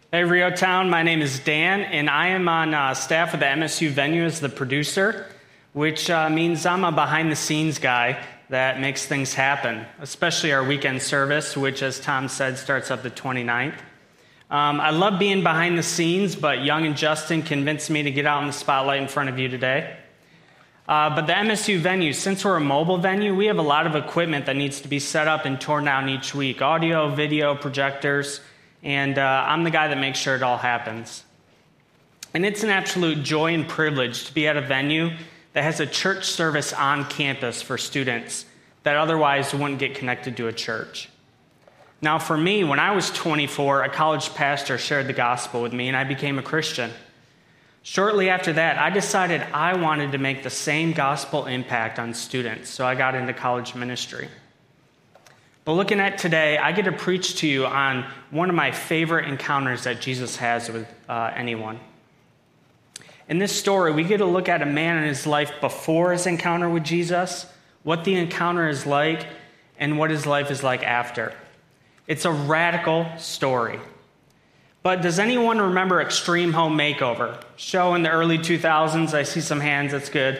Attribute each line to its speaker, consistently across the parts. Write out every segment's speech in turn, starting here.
Speaker 1: Hey, Rio Town. My name is Dan, and I am on staff with the MSU venue as the producer, which means I'm a behind-the-scenes guy that makes things happen, especially our weekend service, which, as Tom said, starts up the 29th. I love being behind the scenes, but Young and Justin convinced me to get out in the spotlight in front of you today. But the MSU venue, since we're a mobile venue, we have a lot of equipment that needs to be set up and torn down each week. Audio, video, projectors, and I'm the guy that makes sure it all happens. And it's an absolute joy and privilege to be at a venue that has a church service on campus for students that otherwise wouldn't get connected to a church. Now, for me, when I was 24, a college pastor shared the gospel with me, and I became a Christian. Shortly after that, I decided I wanted to make the same gospel impact on students, so I got into college ministry. But looking at today, I get to preach to you on one of my favorite encounters that Jesus has with anyone. In this story, we get to look at a man in his life before his encounter with Jesus, what the encounter is like, and what his life is like after. It's a radical story. But does anyone remember Extreme Home Makeover? Show in the early 2000s. I see some hands. That's good.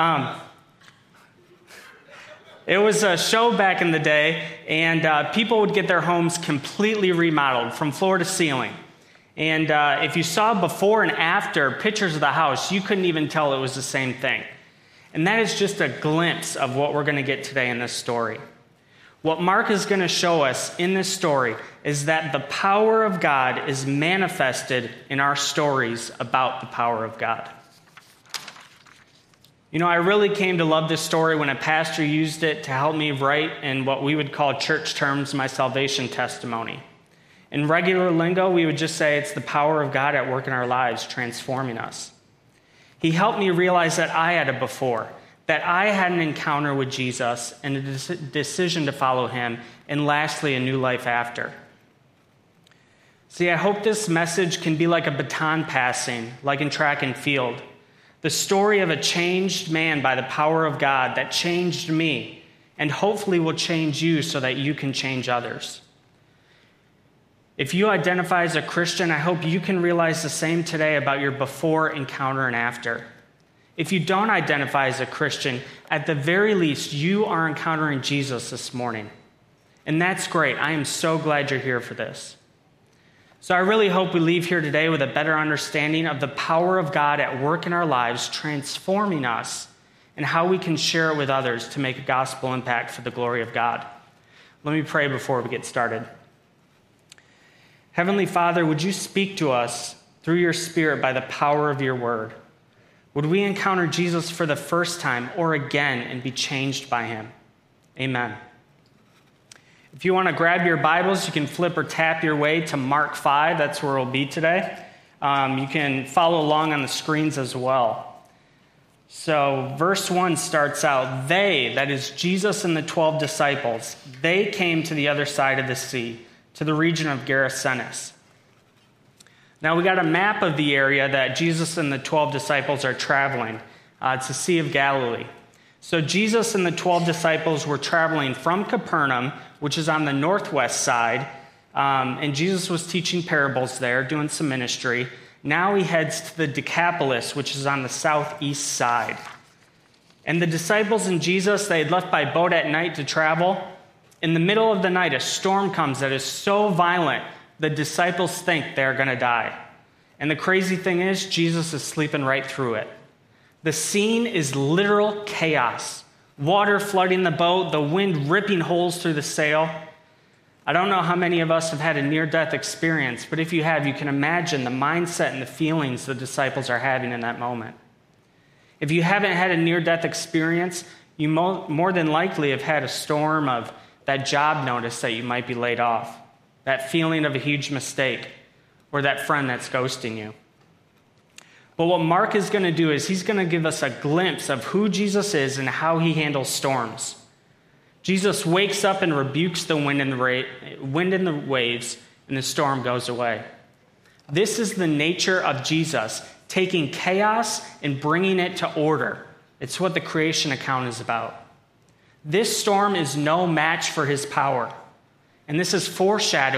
Speaker 1: It was a show back in the day, and people would get their homes completely remodeled from floor to ceiling. And if you saw before and after pictures of the house, you couldn't even tell it was the same thing. And that is just a glimpse of what we're going to get today in this story. What Mark is going to show us in this story is that the power of God is manifested in our stories about the power of God. You know, I really came to love this story when a pastor used it to help me write in what we would call church terms my salvation testimony. In regular lingo, we would just say it's the power of God at work in our lives, transforming us. He helped me realize that I had it before, that I had an encounter with Jesus and a decision to follow him, and lastly, a new life after. See, I hope this message can be like a baton passing, like in track and field. The story of a changed man by the power of God that changed me, and hopefully will change you so that you can change others. If you identify as a Christian, I hope you can realize the same today about your before encounter and after. If you don't identify as a Christian, at the very least, you are encountering Jesus this morning. And that's great. I am so glad you're here for this. So I really hope we leave here today with a better understanding of the power of God at work in our lives, transforming us, and how we can share it with others to make a gospel impact for the glory of God. Let me pray before we get started. Heavenly Father, would you speak to us through your Spirit by the power of your word? Would we encounter Jesus for the first time or again and be changed by him? Amen. If you want to grab your Bibles, you can flip or tap your way to Mark 5. That's where we'll be today. You can follow along on the screens as well. So verse 1 starts out, they, that is Jesus and the 12 disciples, they came to the other side of the sea, to the region of Gerasenes. Now we got a map of the area that Jesus and the 12 disciples are traveling. It's the Sea of Galilee. So Jesus and the 12 disciples were traveling from Capernaum, which is on the northwest side, and Jesus was teaching parables there, doing some ministry. Now he heads to the Decapolis, which is on the southeast side. And the disciples and Jesus, they had left by boat at night to travel. In the middle of the night, a storm comes that is so violent, the disciples think they're going to die. And the crazy thing is, Jesus is sleeping right through it. The scene is literal chaos. Water flooding the boat, the wind ripping holes through the sail. I don't know how many of us have had a near-death experience, but if you have, you can imagine the mindset and the feelings the disciples are having in that moment. If you haven't had a near-death experience, you more than likely have had a storm of that job notice that you might be laid off, that feeling of a huge mistake, or that friend that's ghosting you. But what Mark is going to do is he's going to give us a glimpse of who Jesus is and how he handles storms. Jesus wakes up and rebukes the wind and the waves, and the storm goes away. This is the nature of Jesus, taking chaos and bringing it to order. It's what the creation account is about. This storm is no match for his power. And this is foreshadowing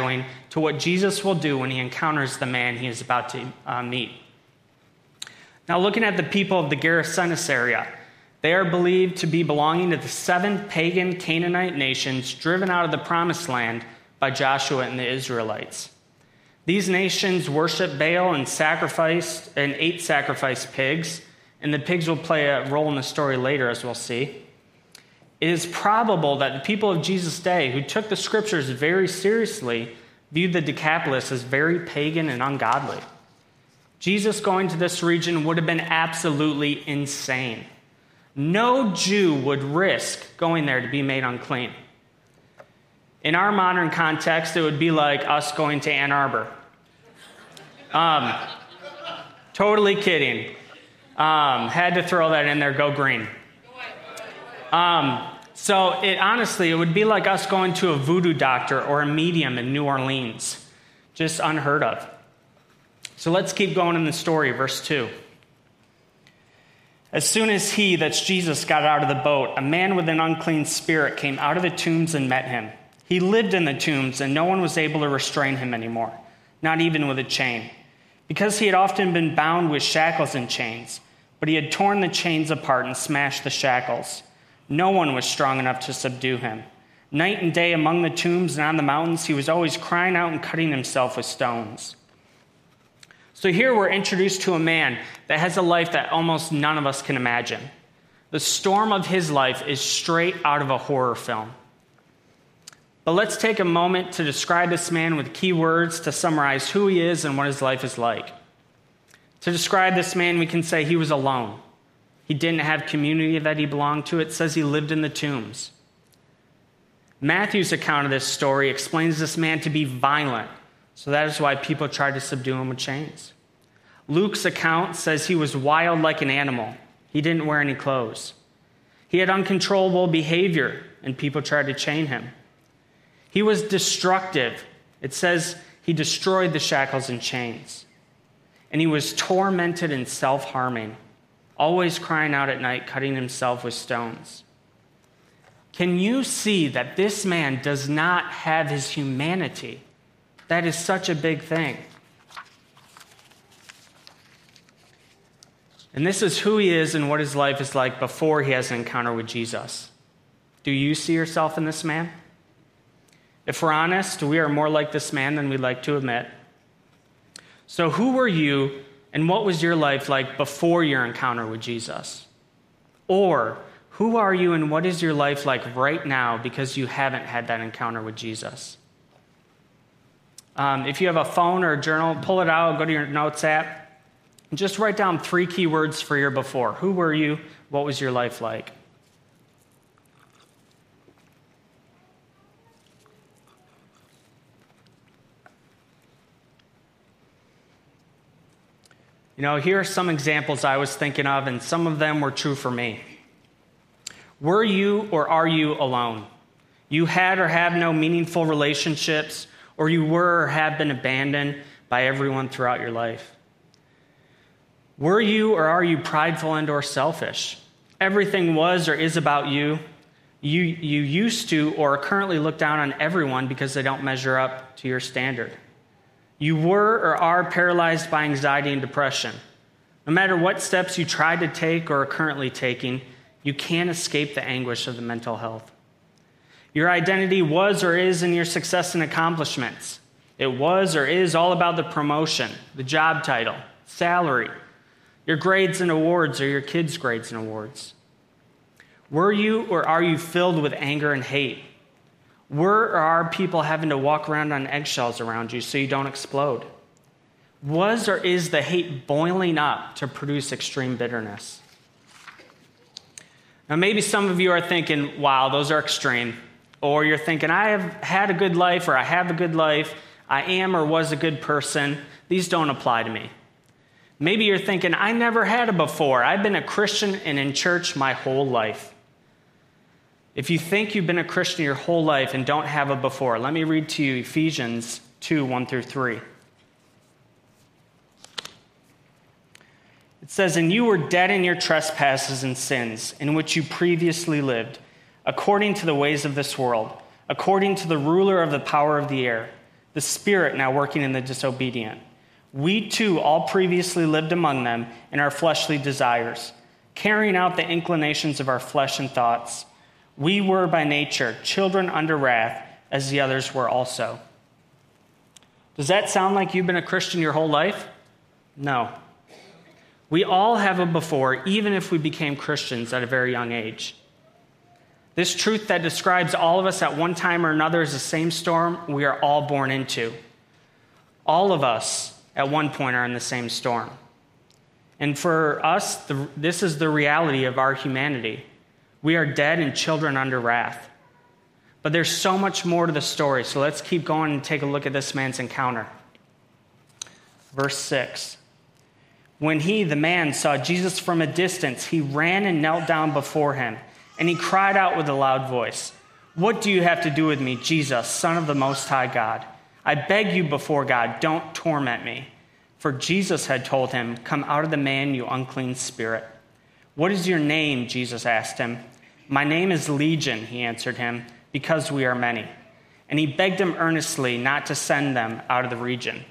Speaker 1: to what Jesus will do when he encounters the man he is about to meet. Now, looking at the people of the Gerasenes area, they are believed to be belonging to the 7 pagan Canaanite nations driven out of the Promised Land by Joshua and the Israelites. These nations worship Baal and ate sacrificed pigs, and the pigs will play a role in the story later, as we'll see. It is probable that the people of Jesus' day, who took the scriptures very seriously, viewed the Decapolis as very pagan and ungodly. Jesus going to this region would have been absolutely insane. No Jew would risk going there to be made unclean. In our modern context, it would be like us going to Ann Arbor. Totally kidding. Had to throw that in there, go green. So it would be like us going to a voodoo doctor or a medium in New Orleans. Just unheard of. So let's keep going in the story, verse 2. As soon as he, that's Jesus, got out of the boat, a man with an unclean spirit came out of the tombs and met him. He lived in the tombs, and no one was able to restrain him anymore, not even with a chain, because he had often been bound with shackles and chains, but he had torn the chains apart and smashed the shackles. No one was strong enough to subdue him. Night and day among the tombs and on the mountains, he was always crying out and cutting himself with stones. So here we're introduced to a man that has a life that almost none of us can imagine. The storm of his life is straight out of a horror film. But let's take a moment to describe this man with key words to summarize who he is and what his life is like. To describe this man, we can say he was alone. He didn't have community that he belonged to. It says he lived in the tombs. Matthew's account of this story explains this man to be violent, so that is why people tried to subdue him with chains. Luke's account says he was wild like an animal. He didn't wear any clothes. He had uncontrollable behavior, and people tried to chain him. He was destructive. It says he destroyed the shackles and chains. And he was tormented and self-harming, always crying out at night, cutting himself with stones. Can you see that this man does not have his humanity? That is such a big thing. And this is who he is and what his life is like before he has an encounter with Jesus. Do you see yourself in this man? If we're honest, we are more like this man than we'd like to admit. So who were you and what was your life like before your encounter with Jesus? Or who are you and what is your life like right now because you haven't had that encounter with Jesus? If you have a phone or a journal, pull it out, go to your notes app, and just write down 3 key words for your before. Who were you? What was your life like? You know, here are some examples I was thinking of, and some of them were true for me. Were you or are you alone? You had or have no meaningful relationships, or you were or have been abandoned by everyone throughout your life. Were you or are you prideful and or selfish? Everything was or is about you. You used to or currently look down on everyone because they don't measure up to your standard. You were or are paralyzed by anxiety and depression. No matter what steps you tried to take or are currently taking, you can't escape the anguish of the mental health. Your identity was or is in your success and accomplishments. It was or is all about the promotion, the job title, salary, your grades and awards or your kids' grades and awards. Were you or are you filled with anger and hate? Were or are people having to walk around on eggshells around you so you don't explode? Was or is the hate boiling up to produce extreme bitterness? Now, maybe some of you are thinking, wow, those are extreme. Or you're thinking, I have had a good life, or I have a good life. I am or was a good person. These don't apply to me. Maybe you're thinking, I never had a before. I've been a Christian and in church my whole life. If you think you've been a Christian your whole life and don't have a before, let me read to you Ephesians 2, 1 through 3. It says, and you were dead in your trespasses and sins, in which you previously lived, according to the ways of this world, according to the ruler of the power of the air, the Spirit now working in the disobedient. We too all previously lived among them in our fleshly desires, carrying out the inclinations of our flesh and thoughts. We were by nature children under wrath, as the others were also. Does that sound like you've been a Christian your whole life? No. We all have a before, even if we became Christians at a very young age. This truth that describes all of us at one time or another is the same storm we are all born into. All of us at one point are in the same storm. And for us, this is the reality of our humanity. We are dead and children under wrath. But there's so much more to the story, so let's keep going and take a look at this man's encounter. Verse 6. When he, the man, saw Jesus from a distance, he ran and knelt down before him, and he cried out with a loud voice, "What do you have to do with me, Jesus, Son of the Most High God? I beg you before God, don't torment me." For Jesus had told him, "Come out of the man, you unclean spirit." "What is your name?" Jesus asked him. "My name is Legion," he answered him, "because we are many." And he begged him earnestly not to send them out of the region.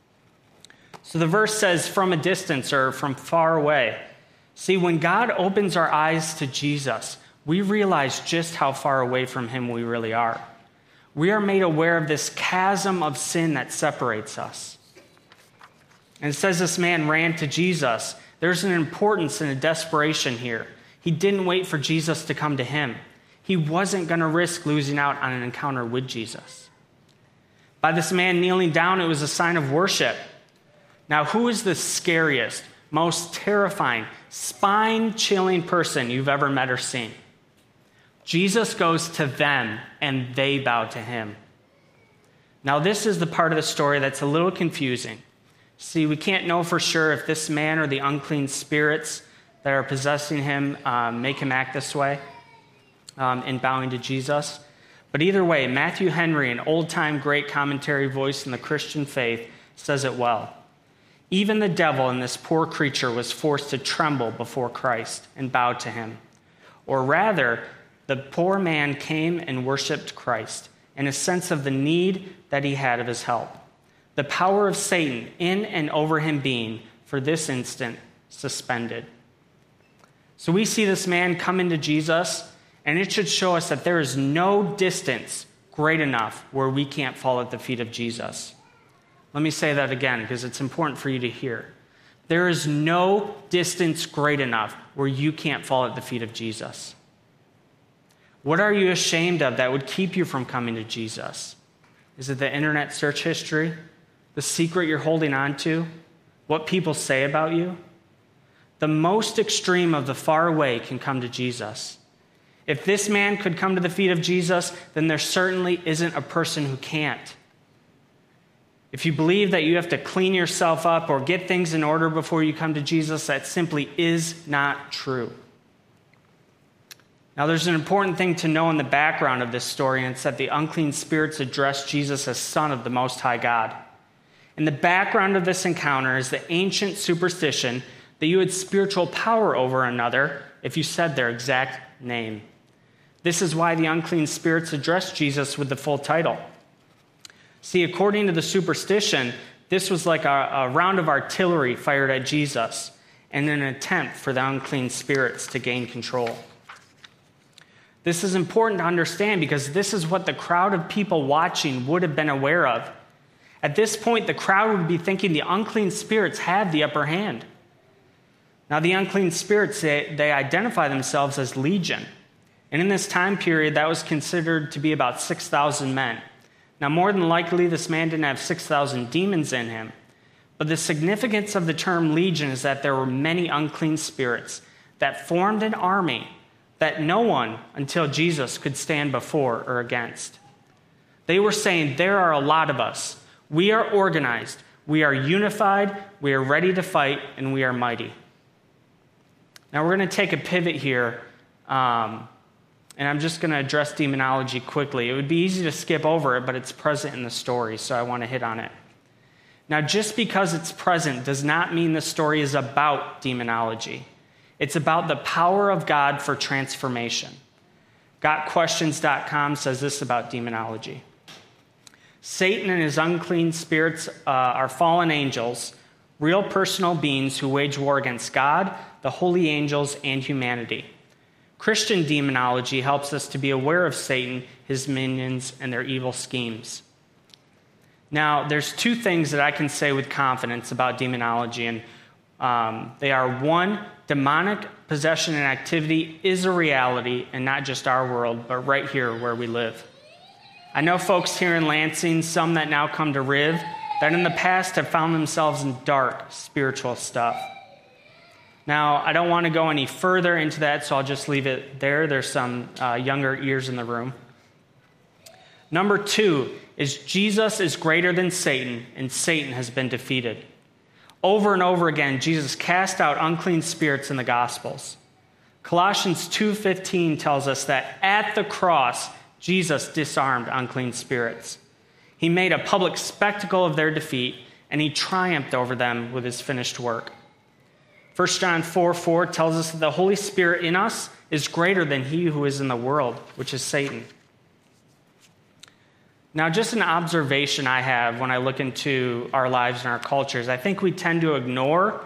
Speaker 1: So the verse says from a distance or from far away. See, when God opens our eyes to Jesus, we realize just how far away from him we really are. We are made aware of this chasm of sin that separates us. And it says this man ran to Jesus. There's an importance and a desperation here. He didn't wait for Jesus to come to him. He wasn't going to risk losing out on an encounter with Jesus. By this man kneeling down, it was a sign of worship. Now, who is the scariest, most terrifying, spine-chilling person you've ever met or seen? Jesus goes to them, and they bow to him. Now, this is the part of the story that's a little confusing. See, we can't know for sure if this man or the unclean spirits that are possessing him make him act this way in bowing to Jesus. But either way, Matthew Henry, an old-time great commentary voice in the Christian faith, says it well. Even the devil in this poor creature was forced to tremble before Christ and bow to him. Or rather, the poor man came and worshiped Christ in a sense of the need that he had of his help. The power of Satan in and over him being, for this instant, suspended. So we see this man come into Jesus, and it should show us that there is no distance great enough where we can't fall at the feet of Jesus. Let me say that again because it's important for you to hear. There is no distance great enough where you can't fall at the feet of Jesus. What are you ashamed of that would keep you from coming to Jesus? Is it the internet search history? The secret you're holding on to? What people say about you? The most extreme of the far away can come to Jesus. If this man could come to the feet of Jesus, then there certainly isn't a person who can't. If you believe that you have to clean yourself up or get things in order before you come to Jesus, that simply is not true. Now, there's an important thing to know in the background of this story, and it's that the unclean spirits addressed Jesus as Son of the Most High God. In the background of this encounter is the ancient superstition that you had spiritual power over another if you said their exact name. This is why the unclean spirits addressed Jesus with the full title. See, according to the superstition, this was like a round of artillery fired at Jesus in an attempt for the unclean spirits to gain control. This is important to understand because this is what the crowd of people watching would have been aware of. At this point, the crowd would be thinking the unclean spirits had the upper hand. Now, the unclean spirits, they identify themselves as Legion. And in this time period, that was considered to be about 6,000 men. Now, more than likely, this man didn't have 6,000 demons in him. But the significance of the term Legion is that there were many unclean spirits that formed an army that no one until Jesus could stand before or against. They were saying, there are a lot of us. We are organized. We are unified. We are ready to fight, and we are mighty. Now, we're going to take a pivot here. And I'm just going to address demonology quickly. It would be easy to skip over it, but it's present in the story, so I want to hit on it. Now, just because it's present does not mean the story is about demonology. It's about the power of God for transformation. GotQuestions.com says this about demonology. Satan and his unclean spirits are fallen angels, real personal beings who wage war against God, the holy angels, and humanity. Christian demonology helps us to be aware of Satan, his minions, and their evil schemes. Now, there's two things that I can say with confidence about demonology, and they are: one, demonic possession and activity is a reality, and not just our world, but right here where we live. I know folks here in Lansing, some that now come to Riv, that in the past have found themselves in dark spiritual stuff. Now, I don't want to go any further into that, so I'll just leave it there. There's some younger ears in the room. Number two is Jesus is greater than Satan, and Satan has been defeated. Over and over again, Jesus cast out unclean spirits in the Gospels. Colossians 2:15 tells us that at the cross, Jesus disarmed unclean spirits. He made a public spectacle of their defeat, and he triumphed over them with his finished work. 1 John 4:4 tells us that the Holy Spirit in us is greater than he who is in the world, which is Satan. Now, just an observation I have when I look into our lives and our cultures, I think we tend to ignore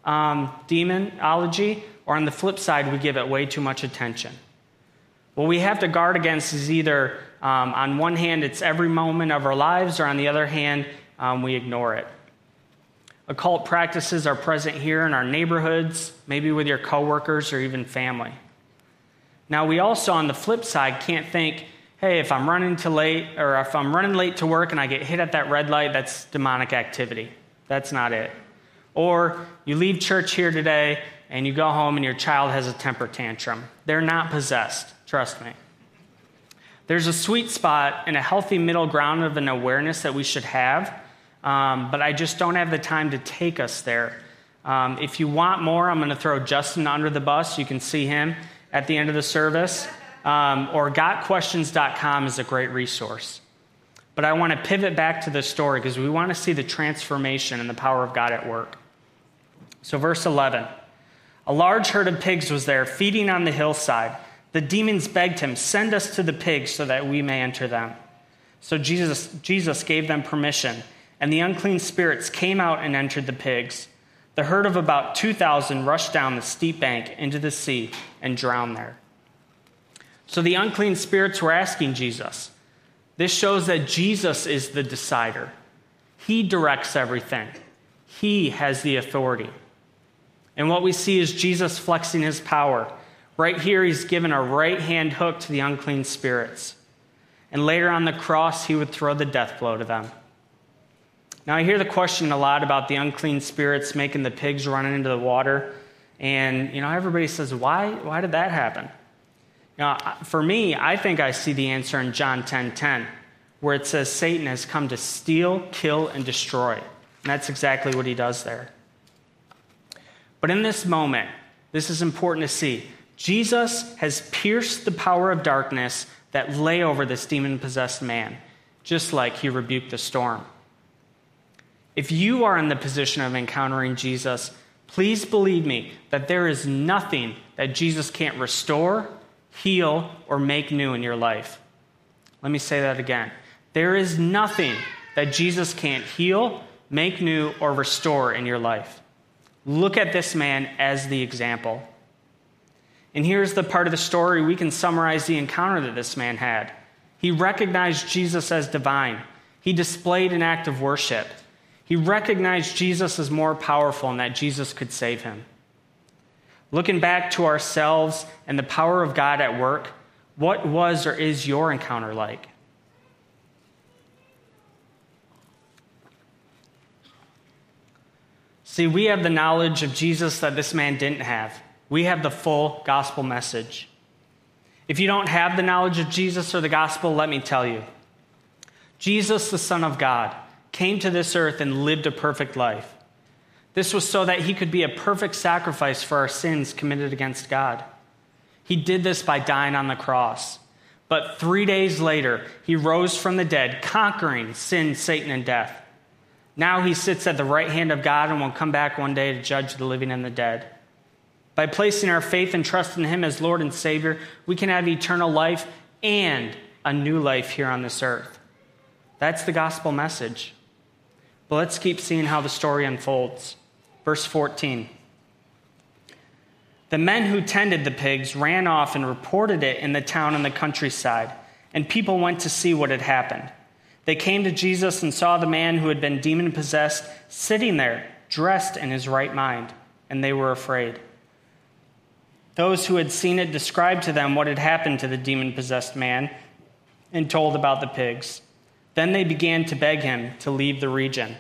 Speaker 1: demonology, or on the flip side, we give it way too much attention. What we have to guard against is either, on one hand, it's every moment of our lives, or on the other hand, we ignore it. Occult practices are present here in our neighborhoods, maybe with your coworkers or even family. Now, we also, on the flip side, can't think, hey, if I'm running late to work and I get hit at that red light, that's demonic activity. That's not it. Or you leave church here today and you go home and your child has a temper tantrum. They're not possessed. Trust me. There's a sweet spot and a healthy middle ground of an awareness that we should have, but I just don't have the time to take us there. If you want more, I'm going to throw Justin under the bus. You can see him at the end of the service. Or gotquestions.com is a great resource. But I want to pivot back to the story because we want to see the transformation and the power of God at work. So verse 11. A large herd of pigs was there, feeding on the hillside. The demons begged him, "Send us to the pigs so that we may enter them." So Jesus gave them permission, and the unclean spirits came out and entered the pigs. The herd of about 2,000 rushed down the steep bank into the sea and drowned there. So the unclean spirits were asking Jesus. This shows that Jesus is the decider. He directs everything. He has the authority. And what we see is Jesus flexing his power. Right here, he's given a right-hand hook to the unclean spirits. And later on the cross, he would throw the death blow to them. Now, I hear the question a lot about the unclean spirits making the pigs run into the water. And, everybody says, why did that happen? Now, for me, I think I see the answer in John 10:10, where it says Satan has come to steal, kill, and destroy. And that's exactly what he does there. But in this moment, this is important to see. Jesus has pierced the power of darkness that lay over this demon-possessed man, just like he rebuked the storm. If you are in the position of encountering Jesus, please believe me that there is nothing that Jesus can't restore, heal, or make new in your life. Let me say that again. There is nothing that Jesus can't heal, make new, or restore in your life. Look at this man as the example. And here's the part of the story we can summarize the encounter that this man had. He recognized Jesus as divine. He displayed an act of worship. He recognized Jesus as more powerful and that Jesus could save him. Looking back to ourselves and the power of God at work, what was or is your encounter like? See, we have the knowledge of Jesus that this man didn't have. We have the full gospel message. If you don't have the knowledge of Jesus or the gospel, let me tell you. Jesus, the Son of God, came to this earth and lived a perfect life. This was so that he could be a perfect sacrifice for our sins committed against God. He did this by dying on the cross. But 3 days later, he rose from the dead, conquering sin, Satan, and death. Now he sits at the right hand of God and will come back one day to judge the living and the dead. By placing our faith and trust in him as Lord and Savior, we can have eternal life and a new life here on this earth. That's the gospel message. But let's keep seeing how the story unfolds. Verse 14. The men who tended the pigs ran off and reported it in the town and the countryside, and people went to see what had happened. They came to Jesus and saw the man who had been demon-possessed sitting there, dressed in his right mind, and they were afraid. Those who had seen it described to them what had happened to the demon-possessed man and told about the pigs. Then they began to beg him to leave the region.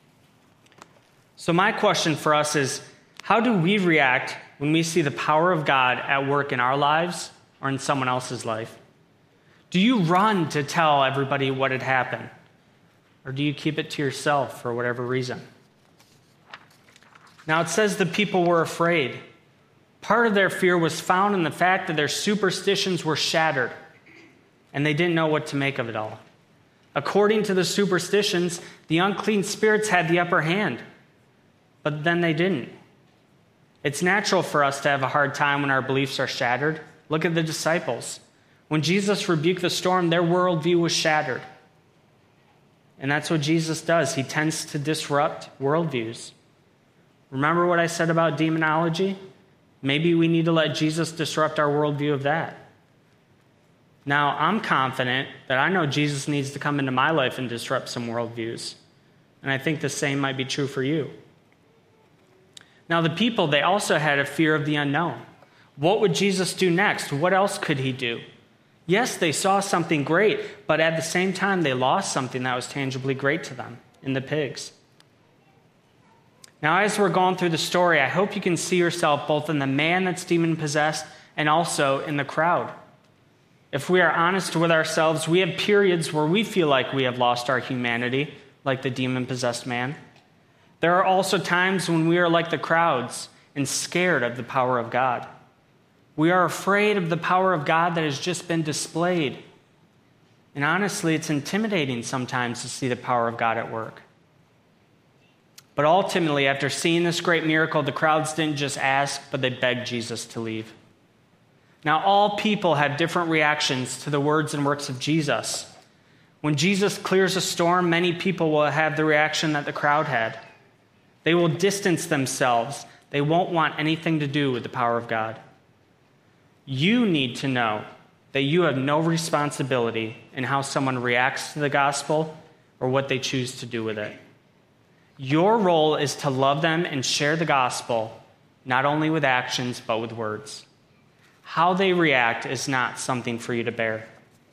Speaker 1: So my question for us is, how do we react when we see the power of God at work in our lives or in someone else's life? Do you run to tell everybody what had happened? Or do you keep it to yourself for whatever reason? Now it says the people were afraid. Part of their fear was found in the fact that their superstitions were shattered, and they didn't know what to make of it all. According to the superstitions, the unclean spirits had the upper hand, but then they didn't. It's natural for us to have a hard time when our beliefs are shattered. Look at the disciples. When Jesus rebuked the storm, their worldview was shattered. And that's what Jesus does. He tends to disrupt worldviews. Remember what I said about demonology? Maybe we need to let Jesus disrupt our worldview of that. Now, I'm confident that I know Jesus needs to come into my life and disrupt some worldviews. And I think the same might be true for you. Now, the people, they also had a fear of the unknown. What would Jesus do next? What else could he do? Yes, they saw something great, but at the same time, they lost something that was tangibly great to them in the pigs. Now, as we're going through the story, I hope you can see yourself both in the man that's demon-possessed and also in the crowd. If we are honest with ourselves, we have periods where we feel like we have lost our humanity, like the demon-possessed man. There are also times when we are like the crowds and scared of the power of God. We are afraid of the power of God that has just been displayed. And honestly, it's intimidating sometimes to see the power of God at work. But ultimately, after seeing this great miracle, the crowds didn't just ask, but they begged Jesus to leave. Now, all people have different reactions to the words and works of Jesus. When Jesus clears a storm, many people will have the reaction that the crowd had. They will distance themselves. They won't want anything to do with the power of God. You need to know that you have no responsibility in how someone reacts to the gospel or what they choose to do with it. Your role is to love them and share the gospel, not only with actions, but with words. How they react is not something for you to bear.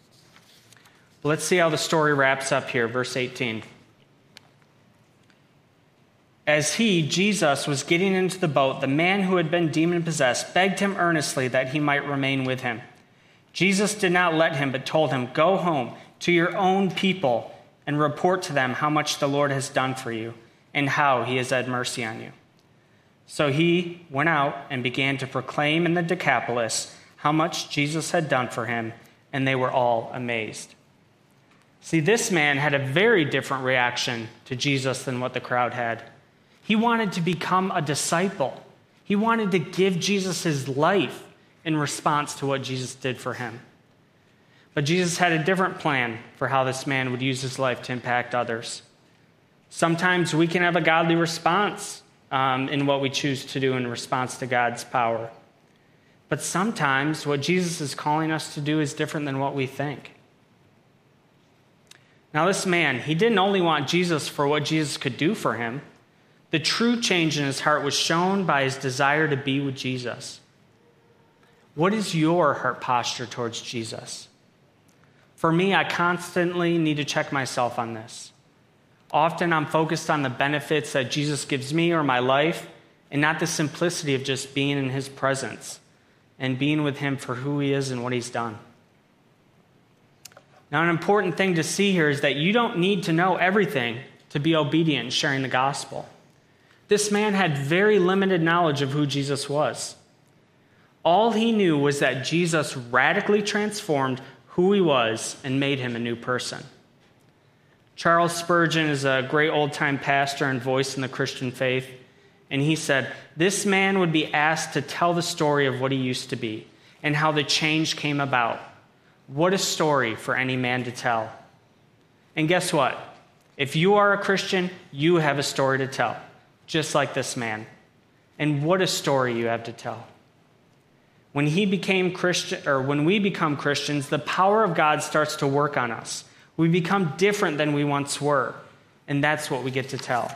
Speaker 1: But let's see how the story wraps up here, verse 18. As he, Jesus, was getting into the boat, the man who had been demon-possessed begged him earnestly that he might remain with him. Jesus did not let him, but told him, "Go home to your own people and report to them how much the Lord has done for you and how he has had mercy on you." So he went out and began to proclaim in the Decapolis how much Jesus had done for him, and they were all amazed. See, this man had a very different reaction to Jesus than what the crowd had. He wanted to become a disciple. He wanted to give Jesus his life in response to what Jesus did for him. But Jesus had a different plan for how this man would use his life to impact others. Sometimes we can have a godly response in what we choose to do in response to God's power. But sometimes what Jesus is calling us to do is different than what we think. Now, this man, he didn't only want Jesus for what Jesus could do for him. The true change in his heart was shown by his desire to be with Jesus. What is your heart posture towards Jesus? For me, I constantly need to check myself on this. Often I'm focused on the benefits that Jesus gives me or my life, and not the simplicity of just being in his presence and being with him for who he is and what he's done. Now, an important thing to see here is that you don't need to know everything to be obedient in sharing the gospel. This man had very limited knowledge of who Jesus was. All he knew was that Jesus radically transformed who he was and made him a new person. Charles Spurgeon is a great old-time pastor and voice in the Christian faith, and he said, "This man would be asked to tell the story of what he used to be and how the change came about. What a story for any man to tell." And guess what? If you are a Christian, you have a story to tell, just like this man. And what a story you have to tell. When we become Christians, the power of God starts to work on us. We become different than we once were, and that's what we get to tell.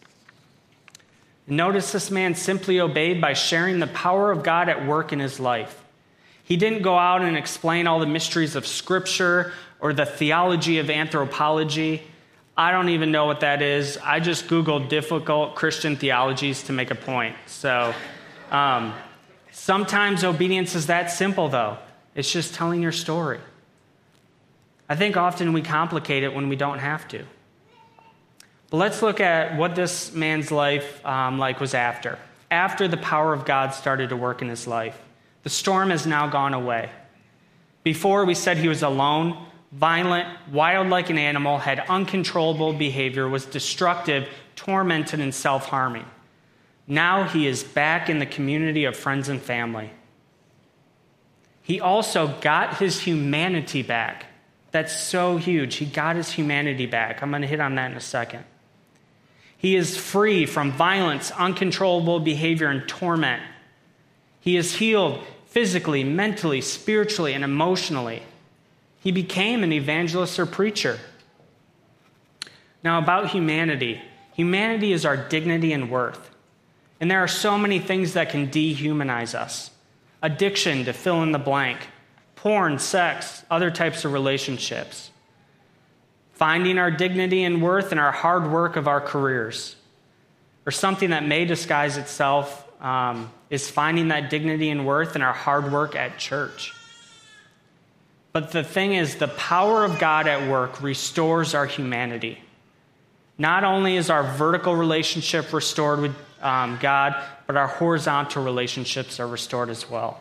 Speaker 1: Notice this man simply obeyed by sharing the power of God at work in his life. He didn't go out and explain all the mysteries of Scripture or the theology of anthropology. I don't even know what that is. I just Googled difficult Christian theologies to make a point. So sometimes obedience is that simple, though. It's just telling your story. I think often we complicate it when we don't have to. But let's look at what this man's life was after. After the power of God started to work in his life. The storm has now gone away. Before, we said he was alone, violent, wild like an animal, had uncontrollable behavior, was destructive, tormented, and self-harming. Now he is back in the community of friends and family. He also got his humanity back. That's so huge. He got his humanity back. I'm going to hit on that in a second. He is free from violence, uncontrollable behavior, and torment. He is healed physically, mentally, spiritually, and emotionally. He became an evangelist or preacher. Now, about humanity. Humanity is our dignity and worth. And there are so many things that can dehumanize us. Addiction, to fill in the blank. Porn, sex, other types of relationships. Finding our dignity and worth in our hard work of our careers. Or something that may disguise itself is finding that dignity and worth in our hard work at church. But the thing is, the power of God at work restores our humanity. Not only is our vertical relationship restored with God, but our horizontal relationships are restored as well.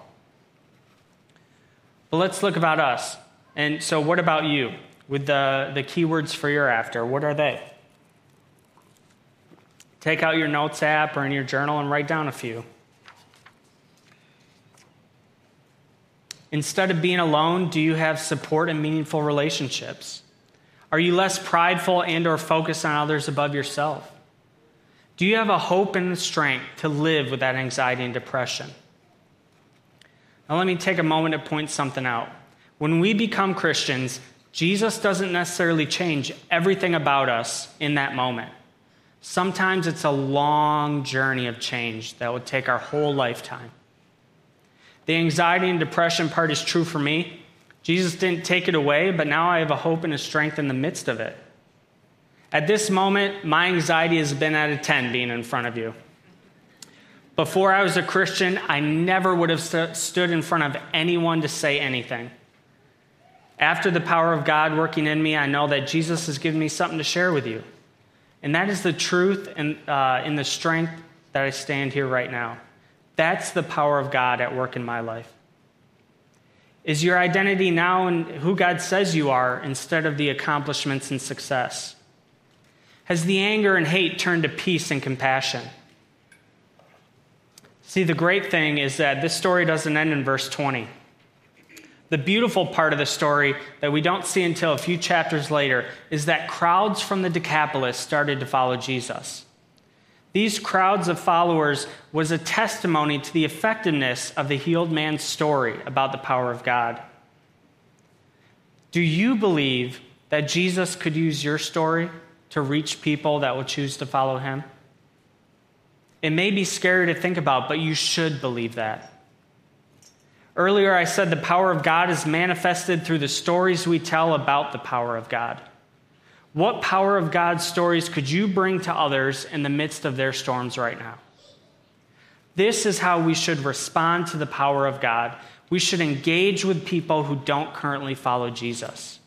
Speaker 1: But let's look about us. And so what about you? With the keywords for your after, what are they? Take out your notes app or in your journal and write down a few. Instead of being alone, do you have support and meaningful relationships? Are you less prideful and or focused on others above yourself? Do you have a hope and the strength to live with that anxiety and depression? Now let me take a moment to point something out. When we become Christians, Jesus doesn't necessarily change everything about us in that moment. Sometimes it's a long journey of change that would take our whole lifetime. The anxiety and depression part is true for me. Jesus didn't take it away, but now I have a hope and a strength in the midst of it. At this moment, my anxiety has been at a 10 being in front of you. Before I was a Christian, I never would have stood in front of anyone to say anything. After the power of God working in me, I know that Jesus has given me something to share with you. And that is the truth and in the strength that I stand here right now. That's the power of God at work in my life. Is your identity now in who God says you are instead of the accomplishments and success? Has the anger and hate turned to peace and compassion? See, the great thing is that this story doesn't end in verse 20. The beautiful part of the story that we don't see until a few chapters later is that crowds from the Decapolis started to follow Jesus. These crowds of followers was a testimony to the effectiveness of the healed man's story about the power of God. Do you believe that Jesus could use your story to reach people that will choose to follow him? It may be scary to think about, but you should believe that. Earlier, I said the power of God is manifested through the stories we tell about the power of God. What power of God stories could you bring to others in the midst of their storms right now? This is how we should respond to the power of God. We should engage with people who don't currently follow Jesus.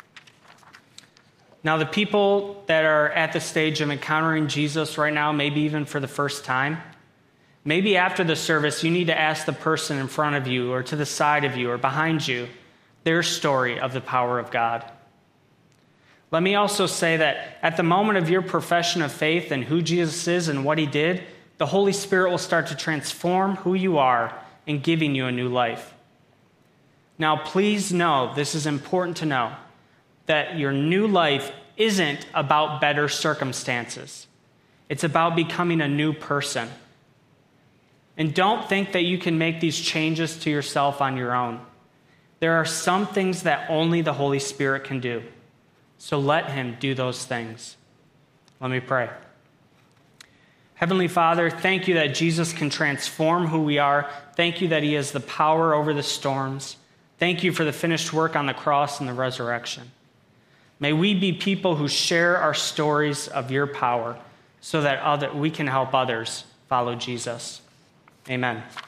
Speaker 1: Now, the people that are at the stage of encountering Jesus right now, maybe even for the first time, maybe after the service, you need to ask the person in front of you or to the side of you or behind you their story of the power of God. Let me also say that at the moment of your profession of faith and who Jesus is and what he did, the Holy Spirit will start to transform who you are in giving you a new life. Now, please know, this is important to know, that your new life isn't about better circumstances. It's about becoming a new person. And don't think that you can make these changes to yourself on your own. There are some things that only the Holy Spirit can do. So let him do those things. Let me pray. Heavenly Father, thank you that Jesus can transform who we are. Thank you that he has the power over the storms. Thank you for the finished work on the cross and the resurrection. May we be people who share our stories of your power so that we can help others follow Jesus. Amen.